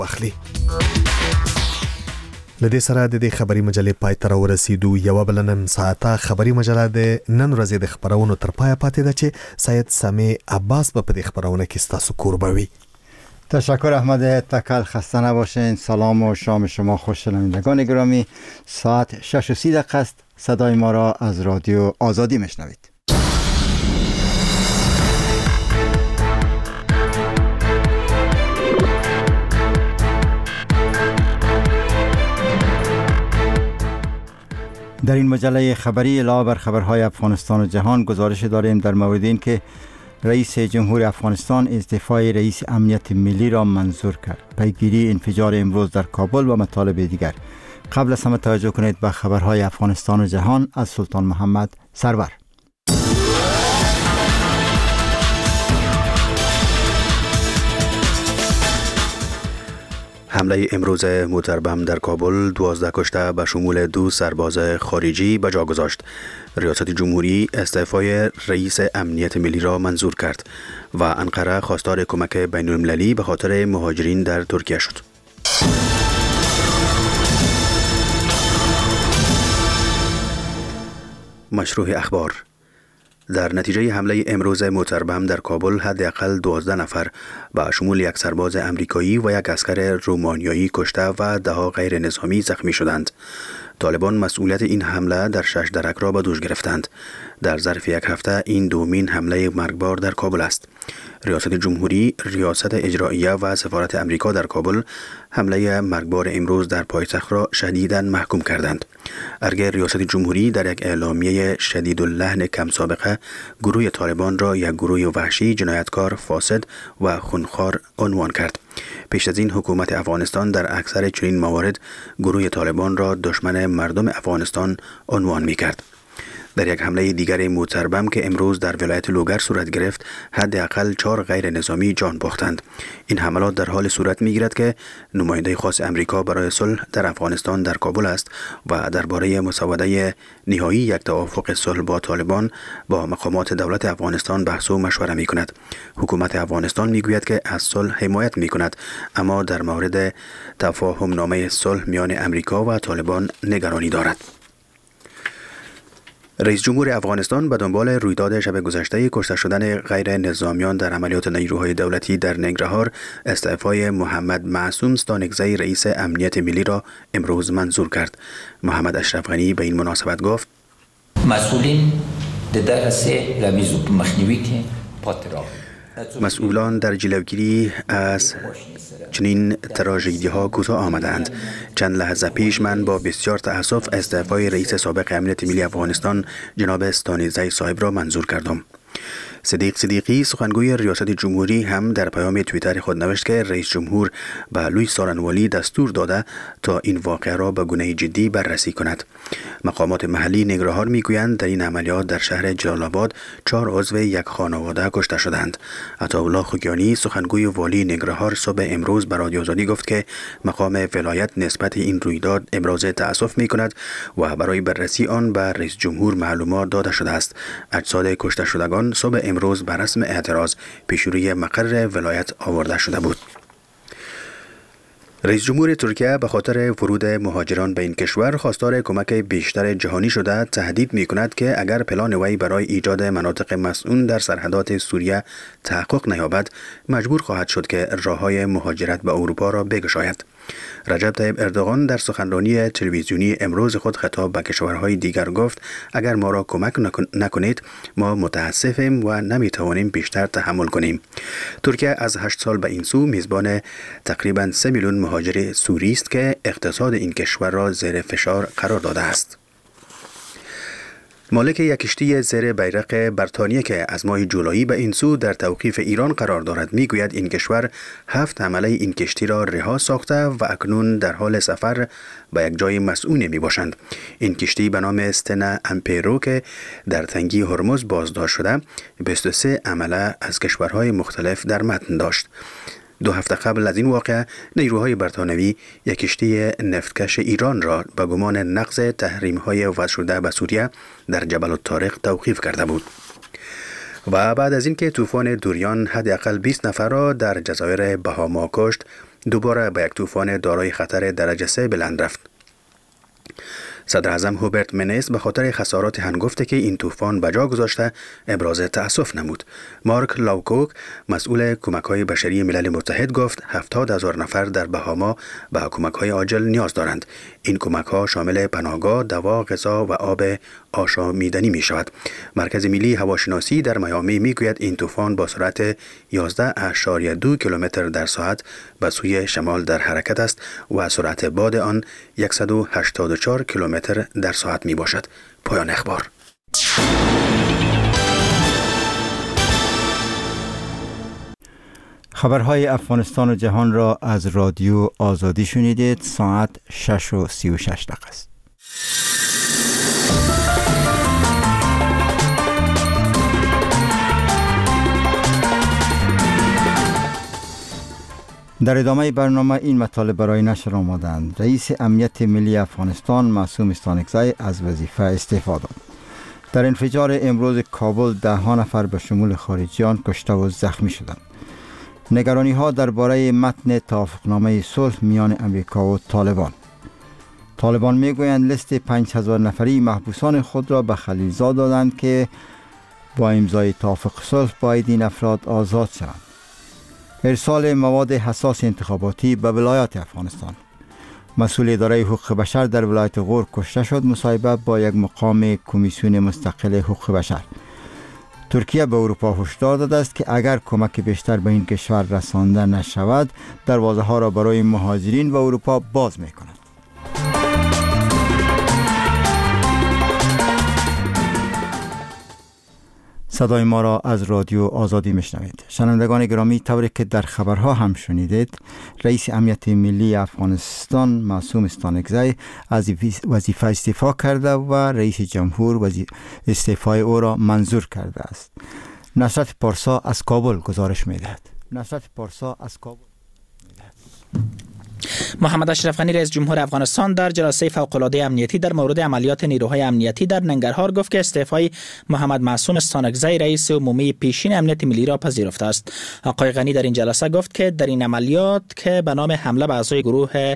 واخلي. لدې سره د خبري مجلې پای ته ورسېدو. یو بل نن ساعته خبري مجله د نن ورځې د خبرونو تر پای پاتې ده چې سید سامي عباس په دې خبرونه کې ستاسو قربوي. تشکر احمد تکل. خسته نباشین. سلام و شام شما خوش شنوندگان گرامی. ساعت 6:30 است. صدای ما را از رادیو آزادی میشنوید. در این مجله خبری علاوه بر خبرهای افغانستان و جهان گزارش داریم در مورد این که رئیس جمهور افغانستان استعفای رئیس امنیت ملی را منظور کرد. پیگیری انفجار امروز در کابل و مطالب دیگر. قبل از همه توجه کنید به خبرهای افغانستان و جهان از سلطان محمد سرور. حمله امروز موتربم در کابل 12 کشته به شمول 2 سرباز خارجی به جا گذاشت. ریاست جمهوری استعفای رئیس امنیت ملی را منظور کرد و انقره خواستار کمک بین المللی به خاطر مهاجرین در ترکیه شد. مشروع اخبار. در نتیجه حمله امروز موتربم در کابل حداقل 12 نفر به شمول یک سرباز امریکایی و یک عسکر رومانیایی کشته و 10 غیر نظامی زخمی شدند. طالبان مسئولیت این حمله در 6 درک را به دوش گرفتند. در ظرف یک هفته این دومین حمله مرگبار در کابل است. ریاست جمهوری، ریاست اجراییه و سفارت امریکا در کابل حمله مرگبار امروز در پایتخت را شدیداً محکوم کردند. اگر ریاست جمهوری در یک اعلامیه شدید اللحن کم سابقه گروه طالبان را یک گروه وحشی، جنایتکار، فاسد و خونخوار عنوان کرد. پیش از این حکومت افغانستان در اکثر چنین موارد گروه طالبان را دشمن مردم افغانستان عنوان می کرد. در یک حمله دیگر موتربم که امروز در ولایت لوگر صورت گرفت، حداقل 4 غیر نظامی جان باختند. این حملات در حال صورت می‌گیرد که نماینده خاص امریکا برای صلح در افغانستان در کابل است و درباره مسوده نهایی یک توافق صلح با طالبان با مقامات دولت افغانستان بحث و مشوره می‌کند. حکومت افغانستان می‌گوید که از صلح حمایت می‌کند، اما در مورد تفاهم نامه صلح میان امریکا و طالبان نگرانی دارد. رئیس جمهور افغانستان به دنبال رویداد شب گذشته کشته شدن غیر نظامیان در عملیات نیروهای دولتی در ننگرهار استعفای محمد معصوم ستانکزی رئیس امنیت ملی را امروز منظور کرد. محمد اشرف غنی به این مناسبت گفت: مسئولین در دسته رویزو مخنیوی که پاترا مسئولان در جلوگیری از چنین تراژدی ها کوتاه آمدند. چند لحظه پیش من با بسیار تأسف استعفای رئیس سابق امنیت ملی افغانستان جناب استانکزی صاحب را منظور کردم. صدیق صدیقی سخنگوی ریاست جمهوری هم در پیام توییتر خود نوشت که رئیس جمهور به لوی سارنوالی دستور داده تا این واقعه را به گونه جدی بررسی کند. مقامات محلی ننگرهار میگویند در این عملیات در شهر جلال آباد 4 عضو یک خانواده کشته شدند. عطاالله خوگیانی سخنگوی والی ننگرهار صبح امروز به رادیو آزادی گفت که مقام ولایت نسبت این رویداد ابراز تأسف میکند و برای بررسی آن به رئیس جمهور معلومات داده شده است. اجساد کشته شدگان صبح امروز بر رسم اعتراض پیش روی مقر ولایت آورده شده بود. رئیس جمهور ترکیه به خاطر ورود مهاجران به این کشور خواستار کمک بیشتر جهانی شده تهدید می کند که اگر پلان وی برای ایجاد مناطق مسئول در سرحدات سوریه تحقق نیابد مجبور خواهد شد که راههای مهاجرت به اروپا را بگشاید. رجب طیب اردوغان در سخنرانی تلویزیونی امروز خود خطاب به کشورهای دیگر گفت اگر ما را کمک نکنید ما متاسفیم و نمیتوانیم بیشتر تحمل کنیم. ترکیه از 8 سال به این سو میزبان تقریباً 3 میلیون مهاجر سوری است که اقتصاد این کشور را زیر فشار قرار داده است. مالک یک کشتی زیر بیرق بریتانیا که از ماه جولای به این سو در توقیف ایران قرار دارد میگوید این کشور 7 حمله این کشتی را رها ساخته و اکنون در حال سفر به یک جای مسئول می باشند. این کشتی به نام استنا امپیرو که در تنگی هرمز بازداشت شده 23 حمله از کشورهای مختلف در متن داشت. 2 هفته قبل از این واقعه نیروهای بریتانیایی یک کشتی نفتکش ایران را به گمان نقض تحریم‌های وضع شده به سوریه در جبل الطارق توقیف کرده بود. و بعد از اینکه طوفان دوریان حداقل 20 نفر را در جزایر بهاما کشت، دوباره به یک طوفان دارای خطر درجه 3 بلند رفت. صدر اعظم هوبرت منیس به خاطر خسارات هنگفته که این طوفان به جا گذاشته ابراز تأسف نمود. مارک لاوکوک مسئول کمک‌های بشری ملل متحد گفت 70,000 نفر در بهاما به کمک‌های عاجل نیاز دارند. این کمک‌ها شامل پناهگاه، دوا، غذا و آب آشامیدنی می شود. مرکز ملی هواشناسی در میامی می گوید این طوفان با سرعت 11.2 کیلومتر در ساعت به سوی شمال در حرکت است و سرعت باد آن 184 کیلومتر در ساعت می باشد. پایان اخبار. خبرهای افغانستان و جهان را از رادیو آزادی شنیدید. ساعت 6:36 است. در ادامه برنامه این مطالب برای نشر آمدند. رئیس امنیت ملی افغانستان معصوم استانکزی از وظیفه استعفا داد. در انفجار امروز کابل 10 نفر به شمول خارجیان کشته و زخمی شدند. نگرانی ها درباره متن توافقنامه صلح میان امریکا و طالبان میگویند لیست 5000 نفری محبوسان خود را به خلیلزاد دادند که با امضای توافق صلح باید این افراد آزاد شوند. ارسال مواد حساس انتخاباتی به ولایات افغانستان. مسئول اداره حقوق بشر در ولایت غور کشته شد. مصاحبه با یک مقام کمیسیون مستقل حقوق بشر. ترکیه به اروپا هشدار داده است که اگر کمک بیشتر به این کشور رسانده نشود دروازه ها را برای مهاجرین به اروپا باز می کند. صدای ما را از رادیو آزادی میشنوید. شنوندگان گرامی، طوری که در خبرها هم شنیدید، رئیس امنیت ملی افغانستان معصوم استانکزی از وظیفه استعفا کرده و رئیس جمهور استعفای او را منظور کرده است. نشرت پارسا از کابل گزارش می‌دهد. محمد اشرف غنی رئیس جمهور افغانستان در جلسه فوق‌العاده امنیتی در مورد عملیات نیروهای امنیتی در ننگرهار گفت که استعفای محمد معصوم استانکزی رئیس عمومی پیشین امنیت ملی را پذیرفته است. آقای غنی در این جلسه گفت که در این عملیات که به نام حمله به اعضای گروه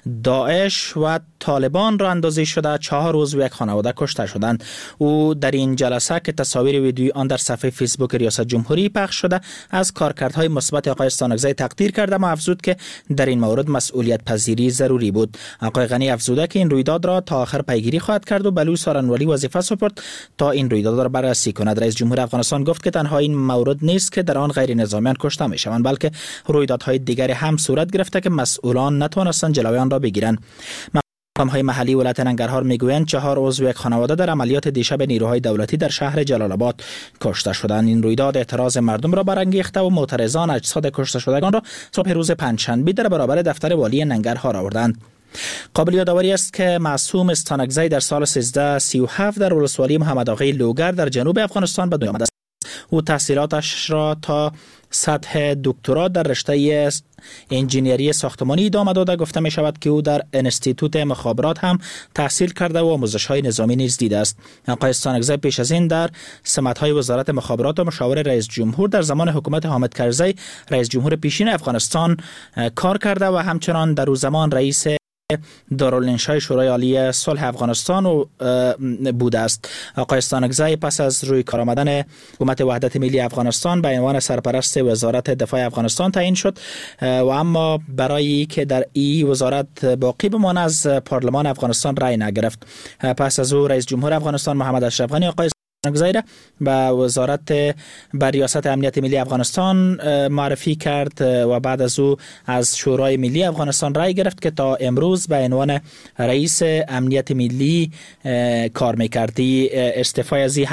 داعش و طالبان را اندازی شده 4 عضو یک خانواده کشته شدند. او در این جلسه که تصاویر ویدیویی آن در صفحه فیسبوک ریاست جمهوری پخش شده از کارکردهای مثبت آقای استانکزی تقدیر کرده و افزود که در این مورد مسئولیت پذیری ضروری بود. آقای غنی افزوده که این رویداد را تا آخر پیگیری خواهد کرد و بلوچ سارنوالی وظیفه سپرد تا این رویداد را بررسی کند. رئیس جمهور افغانستان گفت که تنها این مورد نیست که در آن غیر نظامیان کشته می شوند، بلکه رویدادهای دیگری هم صورت گرفته که مسئولان نتوانستند جلوی آن را بگیرند. مقام‌های محلی ولایت ننگرهار میگویند 4 عضو یک خانواده در عملیات دیشب نیروهای دولتی در شهر جلال آباد کشته شدند. این رویداد اعتراض مردم را برانگیخته و معترضان اجساد کشته شدگان را صبح روز پنجشنبه در برابر دفتر والی ننگرهار آوردند. قابل یادآوری است که معصوم استانکزی در سال 1337 در ولسوالی محمد آقای لوگر در جنوب افغانستان به دنیا آمد است. او تحصیلاتش را تا سطح دکترا در رشته انجینیری ساختمانی ادامه داده. گفته می شود که او در انستیتوت مخابرات هم تحصیل کرده و آموزش‌های نظامی نیز دیده است. آقای استانکزی پیش از این در سمت‌های وزارت مخابرات و مشاور رئیس جمهور در زمان حکومت حامد کرزی رئیس جمهور پیشین افغانستان کار کرده و همچنان در او زمان رئیس دارالانشای شورای عالی صلح افغانستان بوده است. آقای استانکزی پس از روی کار آمدن حکومت وحدت ملی افغانستان به عنوان سرپرست وزارت دفاع افغانستان تعیین شد و اما برای که در این وزارت باقی بمانه از پارلمان افغانستان رأی نگرفت. پس از او رئیس جمهور افغانستان محمد اشرف غنی آقای استانکزی به وزارت به ریاست امنیت ملی افغانستان معرفی کرد و بعد از او از شورای ملی افغانستان رای گرفت که تا امروز به عنوان رئیس امنیت ملی کار می‌کردی. استعفای از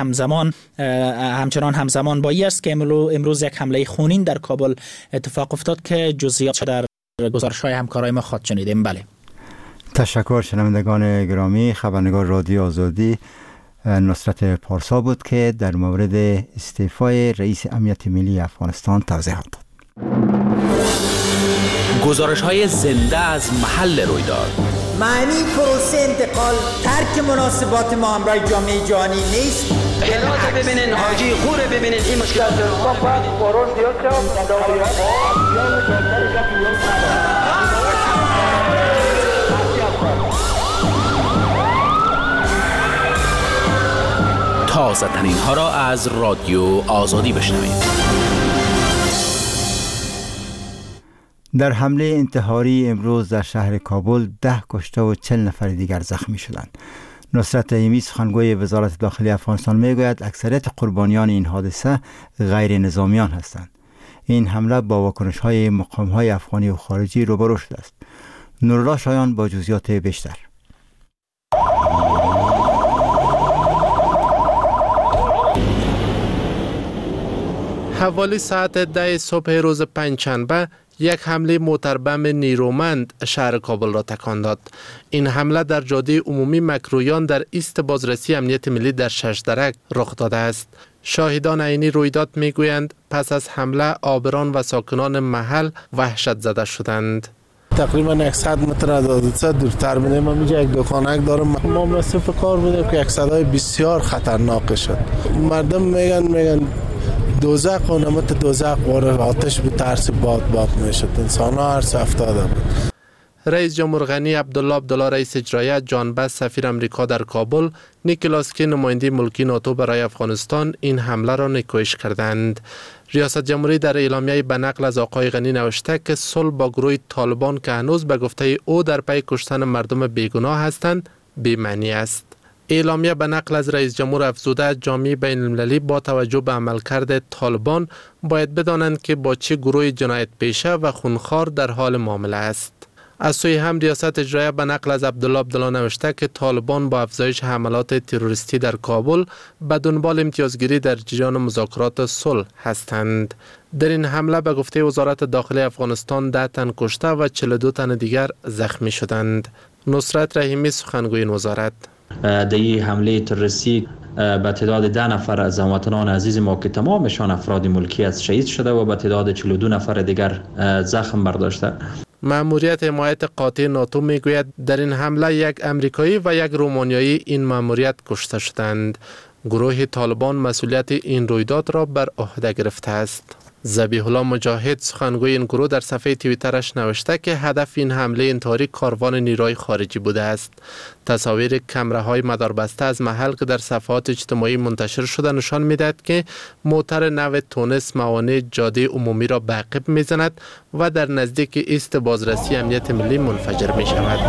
همچنان همزمان با این است که امروز یک حمله خونین در کابل اتفاق افتاد که جزئیات در گزارش‌های همکارای ما خواهد شنیدیم. بله، تشکر. شنوندگان گرامی، خبرنگار رادیو آزادی نصرت پارسا بود که در مورد استعفای رئیس امنیت ملی افغانستان توضیحات داد. گزارش‌های زنده از محل رویداد، معنی پروسه انتقال ترک مناسبات ما همراه جامعه جهانی نیست. کلاس ببینین، حاجی خوره ببینین، این مشکلات ما باید قرار زیاد تازه ترین ها را از رادیو آزادی بشنوید. در حمله انتحاری امروز در شهر کابل 10 کشته و 40 نفر دیگر زخمی شدند. نصرت رحیمی سخنگوی وزارت داخلی افغانستان میگوید اکثریت قربانیان این حادثه غیر نظامیان هستند. این حمله با واکنش‌های مقام‌های افغانی و خارجی روبرو شده است. نورالله شایان با جزئیات بیشتر. حوالی ساعت 10 صبح روز پنجشنبه یک حمله موتربم نیرومند شهر کابل را تکان داد. این حمله در جاده عمومی مکرویان در ایست بازرسی امنیت ملی در ششدرک رخ داده است. شاهدان عینی رویداد میگویند پس از حمله آبران و ساکنان محل وحشت زده شدند. تقریبا 100 متر از حادثه دورتر بودیم. ما اینجا یک دکانک دارم. ما مصرف کار بودیم که یک صدای بسیار خطرناک شد. مردم میگن دوزخ و نمت دوزخ واره آتش به ترس باد میشد. انسان ها هر سه افتاده بود. رئیس جمهور غنی عبدالله رئیس اجرایی جان بس سفیر امریکا در کابل، نیکلاس کی نماینده ملکی ناتو برای افغانستان این حمله را نیکویش کردند. ریاست جمهوری در اعلامیه به نقل از آقای غنی نوشته که صلح با گروه طالبان که هنوز به گفته او در پی کشتن مردم بیگناه هستند بی‌معنی است. اعلامیه به نقل از رئیس جمهور افزوده جامعه بین المللی با توجه به عملکرد طالبان باید بدانند که با چه گروه جنایت پیشه و خونخوار در حال معامله است. از سوی هم ریاست اجرایی به نقل از عبدالله نوشته که طالبان با افزایش حملات تروریستی در کابل به دنبال امتیازگیری در جریان مذاکرات صلح هستند. در این حمله به گفته وزارت داخلی افغانستان 10 تن کشته و 42 تن دیگر زخمی شدند. نصرت رحیمی سخنگوی این وزارت: در این حمله تروریستی به تعداد 10 نفر از هموطنان عزیز ما که تمامشان افراد ملکی از شهید شده و به تعداد 42 نفر دیگر زخم برداشته. مأموریت حمایت قاطع ناتو میگوید در این حمله یک امریکایی و یک رومانیایی این مأموریت کشته شدند. گروه طالبان مسئولیت این رویداد را بر عهده گرفته است. ذبیح الله مجاهد سخنگوی این گروه در صفحه توییترش نوشته که هدف این حمله انتحاری کاروان نیروی خارجی بوده است. تصاویر کامراهای مداربسته از محل که در صفحات اجتماعی منتشر شده نشان میدهد که موتر نو تونس موانع جاده عمومی را به عقب میزند و در نزدیک ایست بازرسی امنیت ملی منفجر می شود.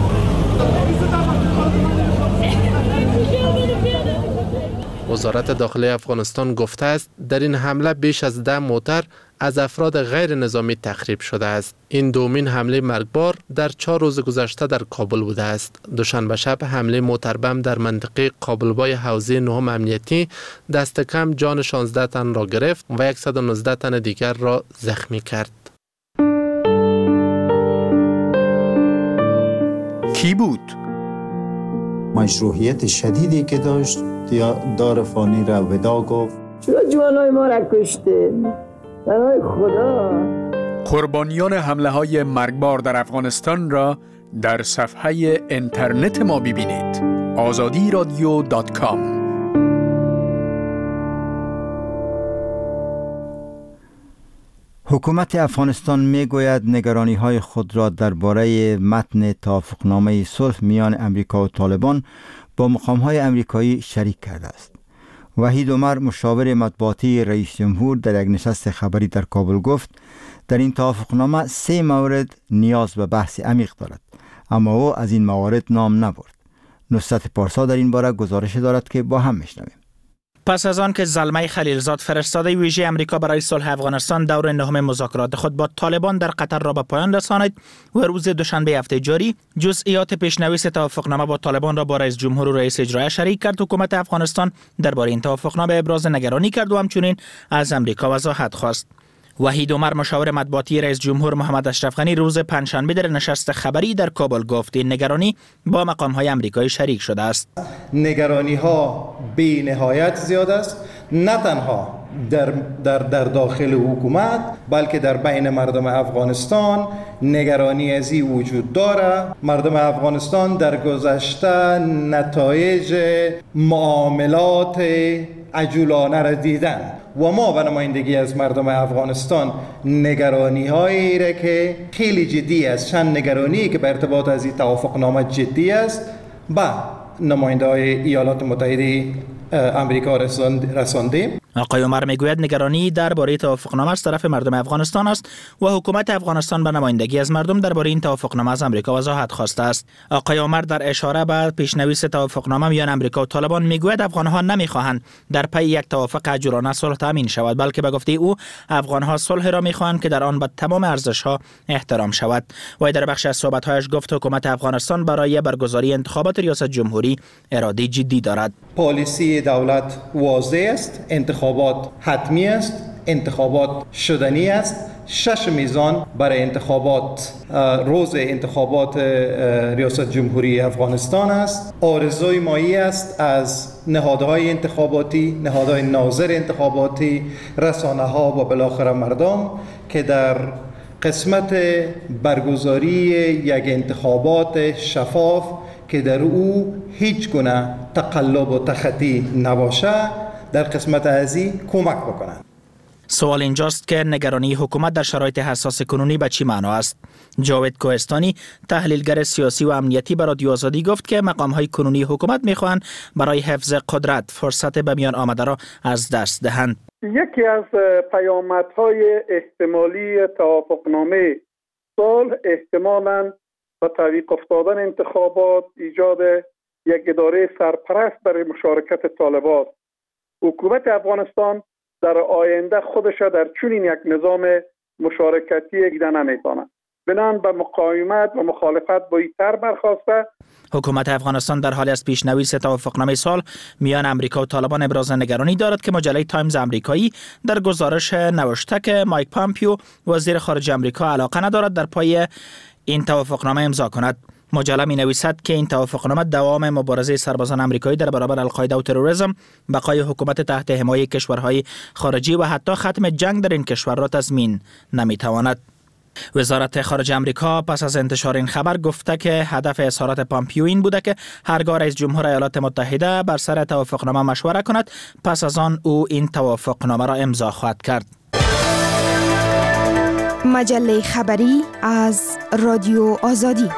وزارت داخلی افغانستان گفته است در این حمله بیش از 10 موتر از افراد غیر نظامی تخریب شده است. این دومین حمله مرگبار در 4 روز گذشته در کابل بوده است. دوشنبه شب حمله موتربم در منطقه قابلبای حوزه 9 امنیتی دست کم جان 16 تن را گرفت و 119 تن دیگر را زخمی کرد. کی بود؟ مشروعیت شدیدی که داشت دار فانی را ودا گفت. چرا جوانای ما را کشتین؟ برای خدا. قربانیان حمله های مرگبار در افغانستان را در صفحه اینترنت ما ببینید. azadiradio.com. حکومت افغانستان میگوید نگرانی‌های خود را درباره متن توافقنامه صلح میان امریکا و طالبان با مقام‌های امریکایی شریک کرده است. وحید عمر مشاور مطبوعاتی رئیس جمهور در یک نشست خبری در کابل گفت در این توافقنامه 3 مورد نیاز به بحث عمیق دارد، اما او از این موارد نام نبرد. نصرت پارسا در این باره گزارش دارد که با هم میشنویم. پس از آن که زلمه خلیلزاد فرستاده ویژه امریکا برای صلح افغانستان دور 9 مذاکرات خود با طالبان در قطر را به پایان رساند و روز دوشنبه هفته جاری جزئیات پیشنویس توافقنامه با طالبان را با رئیس جمهور و رئیس اجرایی شریک کرد، حکومت افغانستان درباره این توافقنامه ابراز نگرانی کرد و همچنین از امریکا وضاحت خواست. وحید عمر مشاور مطبوعاتی رئیس جمهور محمد اشرف غنی روز پنجشنبه در نشست خبری در کابل گفت این نگرانی با مقام‌های آمریکایی شریک شده است. نگرانی‌ها بی نهایت زیاد است، نه تنها در داخل حکومت بلکه در بین مردم افغانستان نگرانی از این وجود داره. مردم افغانستان در گذشته نتایج معاملات عجولانه را دیدن و ما به نمایندگی از مردم افغانستان نگرانی هایی را که خیلی جدی است، چند نگرانی که به ارتباط از این توافقنامه جدی است، با نماینده های ایالات متحده امریکا رساندیم. آقای عمر میگوید نگرانی درباره توافقنامه از طرف مردم افغانستان است و حکومت افغانستان به نمایندگی از مردم درباره این توافقنامه از امریکا وضاحت خواسته است. آقای عمر در اشاره به پیشنویس توافقنامه میان امریکا و طالبان میگوید افغانها نمیخواهند در پی یک توافق عجولانه صلح تامین شود، بلکه به گفته او افغانها صلح را میخواهند که در آن به تمام ارزش‌ها احترام شود. و در بخش از صحبت‌هایش گفت حکومت افغانستان برای برگزاری انتخابات ریاست جمهوری اراده جدی دارد. پالیسی دولت واضح است، انتخابات حتمی است، انتخابات شدنی است. 6 میزان برای انتخابات، روز انتخابات ریاست جمهوری افغانستان است. آرزوی مایی است از نهادهای انتخاباتی، نهادهای ناظر انتخاباتی، رسانه ها و بالاخره مردم که در قسمت برگزاری یک انتخابات شفاف که در او هیچ گونه تقلب و تخطی نباشه در قسمت ازی کمک بکنند. سوال اینجاست که نگرانی حکومت در شرایط حساس کنونی به چی معنا است؟ جاوید کوهستانی تحلیلگر سیاسی و امنیتی به رادیو آزادی گفت که مقام‌های کنونی حکومت می‌خواهند برای حفظ قدرت فرصت به میان آمده را از دست دهند. یکی از پیامدهای احتمالی توافقنامه صلح احتمالاً با تعویق افتادن انتخابات، ایجاد یک اداره سرپرست برای مشارکت طالبان. حکومت افغانستان در آینده خودش در چنین یک نظام مشارکتی دیده نمی‌تواند. بنابراین به مقاومت و مخالفت با این طرح برخاسته. حکومت افغانستان در حالی از پیشنویس توافقنامه صلح میان امریکا و طالبان ابراز نگرانی دارد که مجله تایمز امریکایی در گزارش نوشته که مایک پامپیو وزیر خارجه امریکا علاقه ندارد در پای این توافقنامه امضا کند. مجله می نویسد که این توافقنامه دوام مبارزه سربازان امریکایی در برابر القاعده و تروریسم، بقای حکومت تحت حمایت کشورهای خارجی و حتی ختم جنگ در این کشور را تضمین نمی تواند. وزارت خارجه امریکا پس از انتشار این خبر گفته که هدف اظهارات پامپیو این بوده که هرگاه رئیس جمهور ایالات متحده بر سر توافقنامه مشوره کند، پس از آن او این توافقنامه را امضا خواهد کرد. مجله خبری از رادیو آزادی.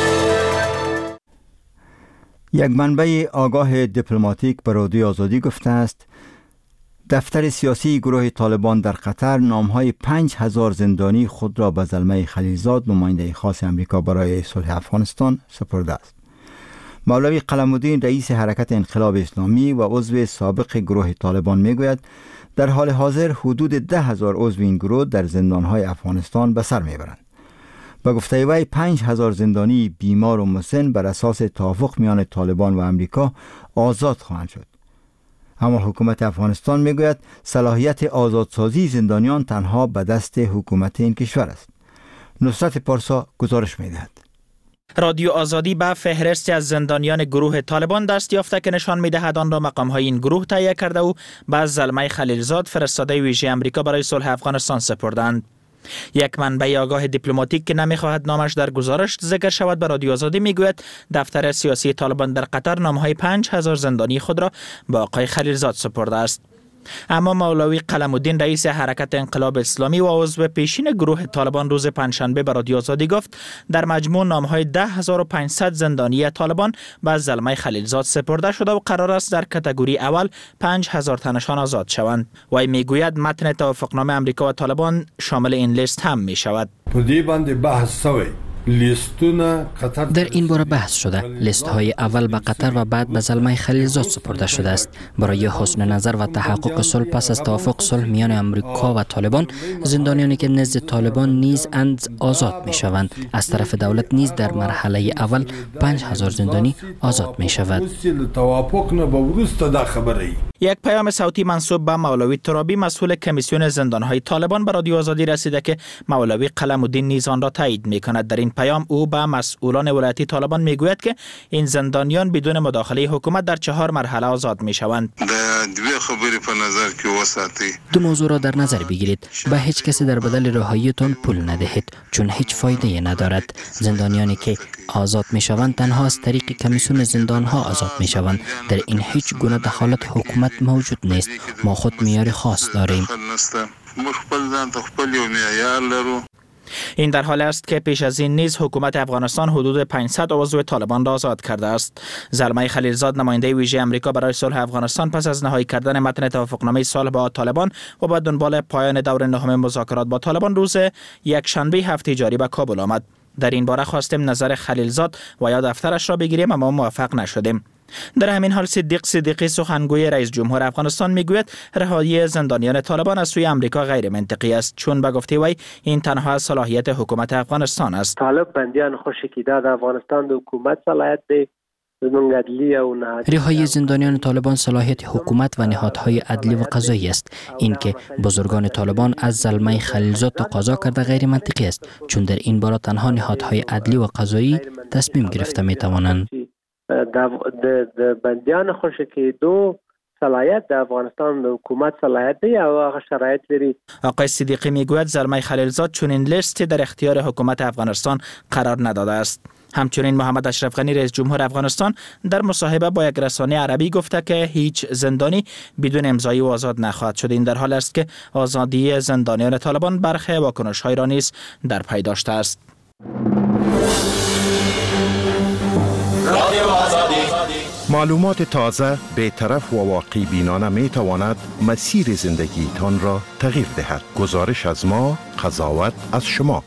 یک منبع آگاه دیپلماتیک به رادیو آزادی گفته است دفتر سیاسی گروه طالبان در قطر نامهای 5000 زندانی خود را به زلمه خلیلزاد نماینده خاص امریکا برای صلح افغانستان سپرده است. مولوی قلم‌الدین رئیس حرکت انقلاب اسلامی و عضو سابق گروه طالبان میگوید در حال حاضر حدود 10,000 عضو این گروه در زندانهای افغانستان به سر میبرند. به گفته وی 5000 زندانی بیمار و مسن بر اساس توافق میان طالبان و امریکا آزاد خواهند شد. اما حکومت افغانستان میگوید صلاحیت آزادسازی زندانیان تنها به دست حکومت این کشور است. نصرت پارسا گزارش میدهد. رادیو آزادی به فهرستی از زندانیان گروه طالبان دست یافته که نشان می‌دهد آن را مقام‌های این گروه تهیه کرده و به زلمه خلیلزاد فرستاده ویژه امریکا برای صلح افغانستان سپردند. یک منبع آگاه دیپلماتیک که نمی‌خواهد نامش در گزارش ذکر شود به رادیو آزادی میگوید دفتر سیاسی طالبان در قطر نام‌های 5000 زندانی خود را به آقای خلیلزاد سپرده است. اما مولوی قلم‌الدین رئیس حرکت انقلاب اسلامی و عضو پیشین گروه طالبان روز پنجشنبه به رادیو آزادی گفت در مجموع نام‌های 10500 زندانی طالبان به زلمه خلیلزاد سپرده شده و قرار است در کاتگوری اول 5000 تنشان آزاد شوند. وی میگوید متن توافقنامه امریکا و طالبان شامل این لیست هم می‌شود. در این باره بحث شده. لیست های اول به قطر و بعد به زلمه خلیلزاد سپرده شده است. برای حسن نظر و تحقق صلح پس از توافق صلح میان امریکا و طالبان، زندانیانی که نزد طالبان نیز آزاد می شوند. از طرف دولت نیز در مرحله اول 5000 زندانی آزاد می شود. یک پیام صوتی منسوب به مولوی ترابی مسئول کمیسیون زندانهای طالبان به رادیو آزادی رسیده که مولوی قلم الدین نیز آن را تایید می‌کند. در این پیام او به مسئولان ولایتی طالبان میگوید که این زندانیان بدون مداخله حکومت در 4 مرحله آزاد میشوند. دو موضوع را در نظر بگیرید. به هیچ کسی در بدل رهاییتان پول ندهید چون هیچ فایده ندارد. زندانیانی که آزاد میشوند تنها از طریق کمیسیون زندانها آزاد میشوند. در این هیچ گونه دخالت حکومت موجود نیست. ما خود معیار خاص داریم. این در حال است که پیش از این نیز حکومت افغانستان حدود 500 عضو طالبان را آزاد کرده است. زلمه خلیلزاد نماینده ویژه آمریکا برای صلح افغانستان پس از نهایی کردن متن توافقنامه صلح با طالبان و با دنبال پایان دور نهم مذاکرات با طالبان روز یک شنبه هفته جاری به کابل آمد. در این باره خواستیم نظر خلیلزاد و یا دفترش را بگیریم اما موفق نشدیم. در همین حال صدیق صدیقی سخنگوی رئیس جمهور افغانستان میگوید رهایی زندانیان طالبان از سوی آمریکا غیر منطقی است چون به گفته وی این تنها از صلاحیت حکومت افغانستان است. طالب بندیان خوشی که داد افغانستان د حکومت صلاحیت دی رهایی زندانیان طالبان صلاحیت حکومت و نهادهای عدلی و قضایی است. این که بزرگان طالبان از زلمه خلیلزاد تقاضا کرده غیر منطقی است چون در این باره تنها نهادهای عدلی و قضایی تصمیم گرفته می توانند. بندیان خوشی که دو صلاحیت د افغانستان د حکومت صلاحیت دی او هغه شرایط لري. آقای صدیقی میگوید زلمه خلیلزاد چنین لیستی در اختیار حکومت افغانستان قرار نداده است. همچنین محمد اشرف غنی رئیس جمهور افغانستان در مصاحبه با یک رسانه عربی گفته که هیچ زندانی بدون امضای او آزاد نخواهد شد. این در حال است که آزادی زندانیان طالبان برخی واکنش‌های را نیز در پی داشته است. معلومات تازه، بی‌طرف و واقع بینانه می تواند مسیر زندگیتان را تغییر دهد. گزارش از ما، قضاوت از شما.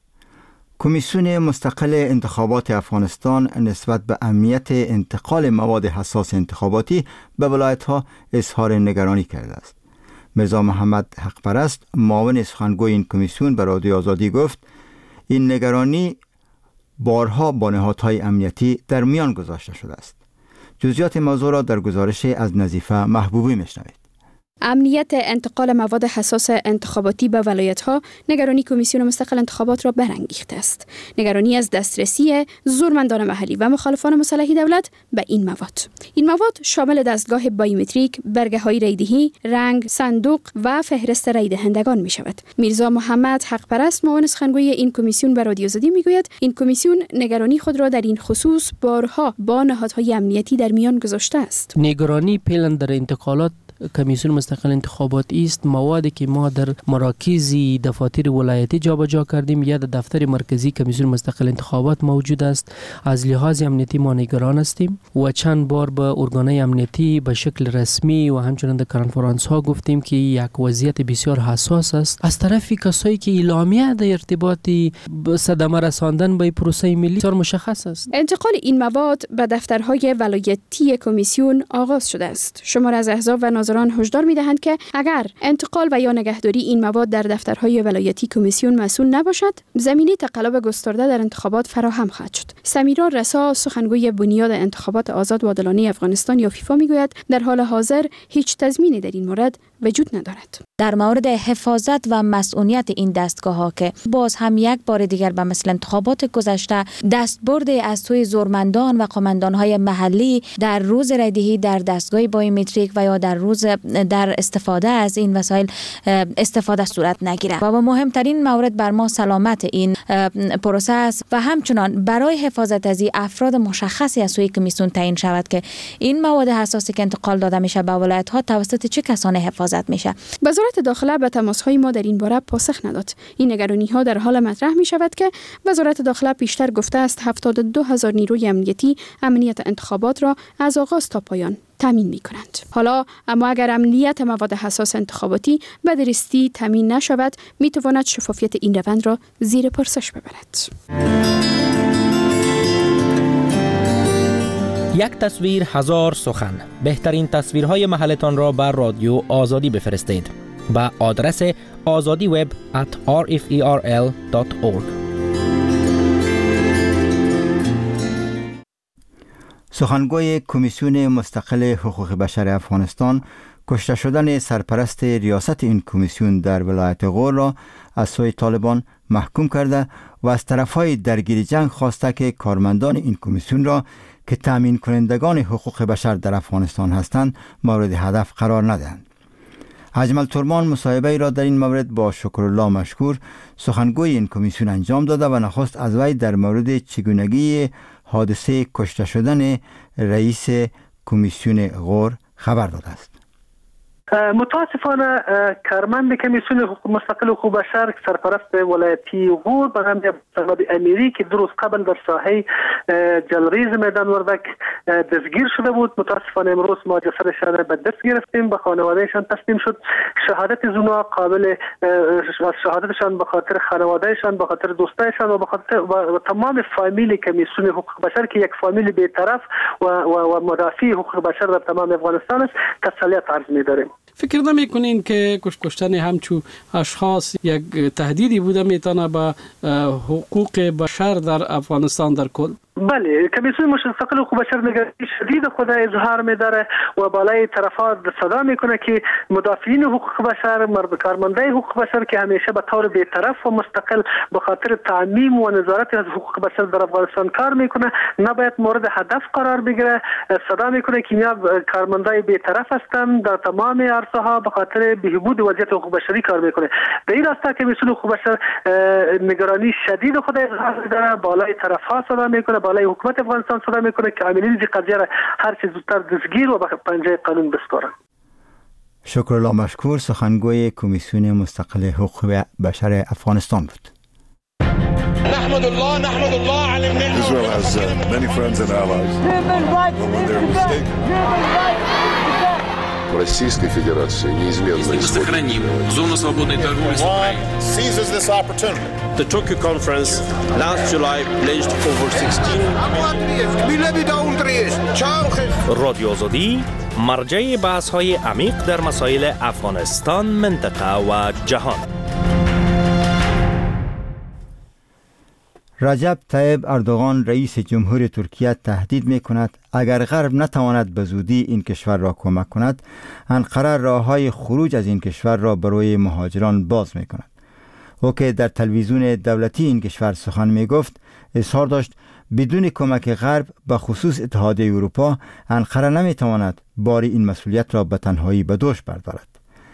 کمیسیون مستقل انتخابات افغانستان نسبت به امنیت انتقال مواد حساس انتخاباتی به ولایت‌ها اظهار نگرانی کرده است. مرزا محمد حقپرست معاون سخنگوی این کمیسیون به رادیو آزادی گفت این نگرانی بارها با نهادهای امنیتی در میان گذاشته شده است. جزئیات موضوع را در گزارش از نظیفه محبوبی میشنوید. امنیت انتقال مواد حساس انتخاباتی به ولایت‌ها نگرانی کمیسیون مستقل انتخابات را برانگیخته است. نگرانی از دسترسی زورمندان محلی و مخالفان مسلح دولت به این مواد. این مواد شامل دستگاه بایومتریک، برگه‌های رایدهی، رنگ، صندوق و فهرست رای دهندگان می‌شود. میرزا محمد حقپرست معاون سخنگوی این کمیسیون به رادیو آزادی میگوید این کمیسیون نگرانی خود را در این خصوص بارها با نهادهای امنیتی در میان گذاشته است. نگرانی پیلن در انتقالات کمیسیون مستقل انتخاباتی است موادی که ما در مراکز دفاتر ولایتی جابجا کردیم یا در دفتر مرکزی کمیسیون مستقل انتخابات موجود است. از لحاظ امنیتی ما نگران هستیم و چند بار به ارگانهای امنیتی به شکل رسمی و همچنین در کنفرانس ها گفتیم که یک وضعیت بسیار حساس است از طرف کسایی که اعلامیه در ارتباط صدمه رساندن به پروسه ملی بسیار مشخص است. انتقال این مواد به دفترهای ولایتی کمیسیون آغاز شده است. شمار از احزاب و ناظران هشدار می‌دهند که اگر انتقال و یا نگهداری این مواد در دفترهای ولایتی کمیسیون مسئول نباشد، زمینه تقلب گسترده در انتخابات فراهم خواهد شد. سمیرا رسا سخنگوی بنیاد انتخابات آزاد و عادلانه افغانستان یا فیفا میگوید در حال حاضر هیچ تضمینی در این مورد وجود ندارد. در مورد حفاظت و مسئولیت این دستگاه‌ها که باز هم یک بار دیگر به مثل انتخابات گذشته دستبرد از سوی زورمندان و قماندان‌های محلی در روز رایدهی در دستگاه بایومتریک و یا در استفاده از این وسایل استفاده صورت نگیرد و مهمترین مورد بر ما سلامت این پروسه است و همچنان برای حفاظت از این افراد مشخصی از سوی کمیسیون تعیین شود که این مواد حساسی که انتقال داده میشه به ولایت‌ها توسط چه کسانی حفاظت میشه. وزارت داخله به تماس‌های ما در این باره پاسخ نداد. این نگرانی‌ها در حال مطرح می‌شود که وزارت داخله پیشتر گفته است 72,000 نیروی امنیتی امنیت انتخابات را از آغاز تا پایان تامین می‌کنند. حالا اما اگر امنیت مواد حساس انتخاباتی به درستی تامین نشود، می‌تواند شفافیت این روند را زیر پرسش ببرد. یک تصویر هزار سخن. بهترین تصویرهای محلتان را بر رادیو آزادی بفرستید به آدرس azadiweb@rferl.org. سخنگوی کمیسیون مستقل حقوق بشر افغانستان کشته شدن سرپرست ریاست این کمیسیون در ولایت غور را از سوی طالبان محکوم کرده و از طرفهای درگیر جنگ خواسته که کارمندان این کمیسیون را که تامین کنندگان حقوق بشر در افغانستان هستند مورد هدف قرار ندهند. اجمل ترمان مصاحبه را در این مورد با شکرالله مشکور سخنگوی این کمیسیون انجام داده و نخست از وی در مورد چگونگی حادثه کشته شدن رئیس کمیسیون غور خبر داده است. متاسفانه کارمند کمیسیون مستقل حقوق بشر سرپرست ولایتی غور به نام عبدالله امیری که 2 روز قبل در ساحه جلریز میدان وردک دستگیر شده بود، متاسفانه امروز ما جسدشان به دست گرفتیم، به خانوادهشان تسلیم شد. شهادت زونا قابل شهادتشان به خاطر خانوادهشان، به خاطر دوستایشان و به خاطر و تمام فامیل کمیسیون حقوق بشر که یک فامیل بی‌طرف و مدافع حقوق بشر در تمام افغانستان است تسلیت عرض می‌داریم. فکر نمی‌کنین که کشتن همچون اشخاص یک تهدیدی بوده میتونه به حقوق بشر در افغانستان در کل؟ بله، کمیسیون مستقل حقوق بشر نگرانی شدید خود اظهار می‌داره و بالای طرفات صدا میکنه که مدافعین حقوق بشر، کارمندای حقوق بشر که همیشه به طور بی‌طرف و مستقل به خاطر تعمیم و نظارت از حقوق بشر در افغانستان کار میکنه نباید مورد هدف قرار بگیره. صدا میکنه که اینا کارمندای بی‌طرف هستند، در تمام عرصه ها به خاطر بهبود وضعیت حقوق بشری کار میکنه. در این راستا کمیسیون حقوق بشر نگرانی شدید خود اظهار می‌داره، بالای طرف‌ها صدا میکنه، بالای حکومت افغانستان صدا میکنه که عاملین این قضیه را هر چه زودتر دستگیر و به پنجه قانون بسپارن. شکرالله مشکور سخنگوی کمیسیون مستقل حقوق بشر افغانستان بود. نحمد الله على Israel has many friends and allies. В Российской Федерации неизменно сохраним зону свободной торговли с Украиной. Seizes this opportunity. The Tokyo conference last July pledged over 16 رادیو آزادی مرجع بحث‌های عمیق در مسائل افغانستان، منطقه و جهان. رجب طیب اردوغان رئیس جمهور ترکیه تهدید می کند اگر غرب نتواند به زودی این کشور را کمک کند، انقره راههای خروج از این کشور را برای مهاجران باز می کند. او که در تلویزیون دولتی این کشور سخن می گفت، اظهار داشت بدون کمک غرب به خصوص اتحادیه اروپا، انقره نمی تواند بار این مسئولیت را به تنهایی به دوش بردارد.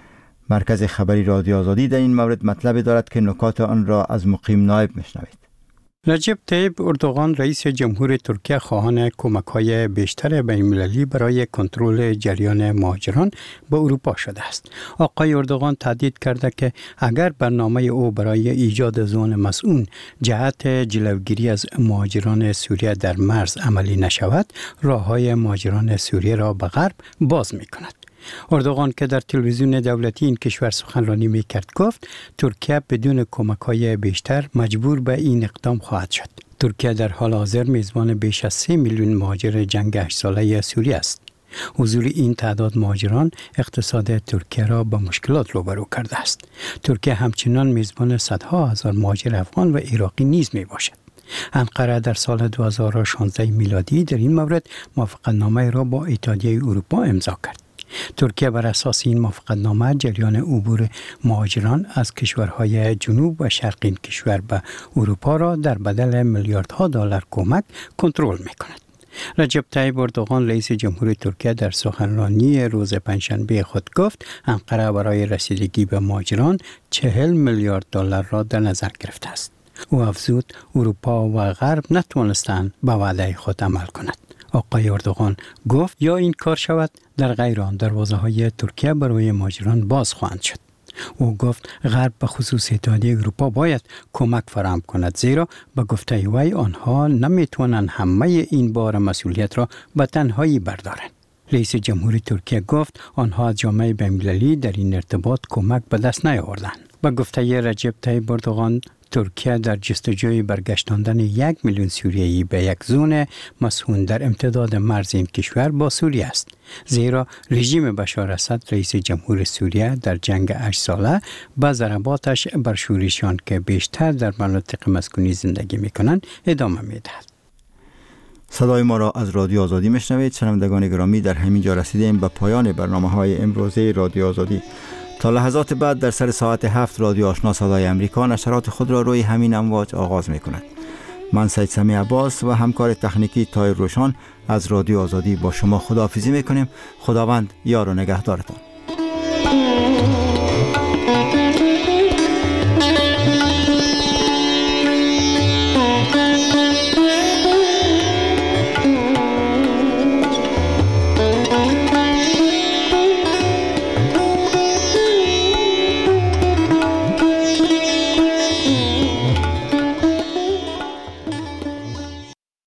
مرکز خبری رادیو آزادی در این مورد مطلب دارد که نکات آن را از مقیم نایب میشنوید. رجب طیب اردوغان رئیس جمهور ترکیه خواهان کمک‌های بیشتر بین‌المللی برای کنترل جریان مهاجران به اروپا شده است. آقای اردوغان تهدید کرده که اگر برنامه او برای ایجاد زون مسئول جهت جلوگیری از مهاجران سوریه در مرز عملی نشود، راه‌های مهاجران سوریه را به غرب باز می‌کند. اردوغان که در تلویزیون دولتی این کشور سخنرانی میکرد گفت ترکیه بدون کمک‌های بیشتر مجبور به این اقدام خواهد شد. ترکیه در حال حاضر میزبان بیش از 3 میلیون مهاجر جنگ 8 ساله سوریه است. حضور این تعداد مهاجران اقتصاد ترکیه را با مشکلات روبرو کرده است. ترکیه همچنان میزبان صدها هزار مهاجر افغان و عراقی نیز میباشد. انقره در سال 2016 میلادی در این مورد موافقتنامه را با اتحادیه اروپا امضا کرد. ترکیه بر اساس این موافقتنامه جریان عبور مهاجران از کشورهای جنوب و شرق این کشور به اروپا را در بدل میلیاردها دلار کمک کنترل می‌کند. رجب طیب اردوغان رئیس جمهور ترکیه در سخنرانی روز پنجشنبه خود گفت انقره برای رسیدگی به مهاجران 40 میلیارد دلار را در نظر گرفته است. او افزود اروپا و غرب نتوانستند به وعده خود عمل کنند. آقای اردوغان گفت یا این کار شود در غیر آن دروازه‌های ترکیه برای مهاجران باز خواهند شد. او گفت غرب به خصوص اتحادیه اروپا باید کمک فراهم کند، زیرا به گفته وی آنها نمیتوانند همه این بار مسئولیت را به تنهایی بردارند. رئیس جمهور ترکیه گفت آنها از جامعه بین‌المللی در این ارتباط کمک به دست نیاوردند. به گفته رجب طیب اردوغان ترکیه در جستجوی برگشتاندن 1 میلیون سوریایی به یک زون مسکون در امتداد مرز این کشور با سوریه است، زیرا رژیم بشار اسد رئیس جمهور سوریه در جنگ 8 ساله با ضرباتش بر شوریشان که بیشتر در مناطق مسکونی زندگی می‌کنند ادامه می‌دهد. صدای ما را از رادیو آزادی میشنوید. شنوندگان گرامی، در همین جا رسیدیم به پایان برنامه‌های امروزه رادیو آزادی. تا لحظات بعد در سر ساعت 7 رادیو آشنا صدای امریکا نشرات خود را روی همین امواج آغاز می‌کند. من سید سمیع عباس و همکار تکنیکی طاهر روشان از رادیو آزادی با شما خداحافظی می‌کنیم. خداوند یار و نگهدارتان.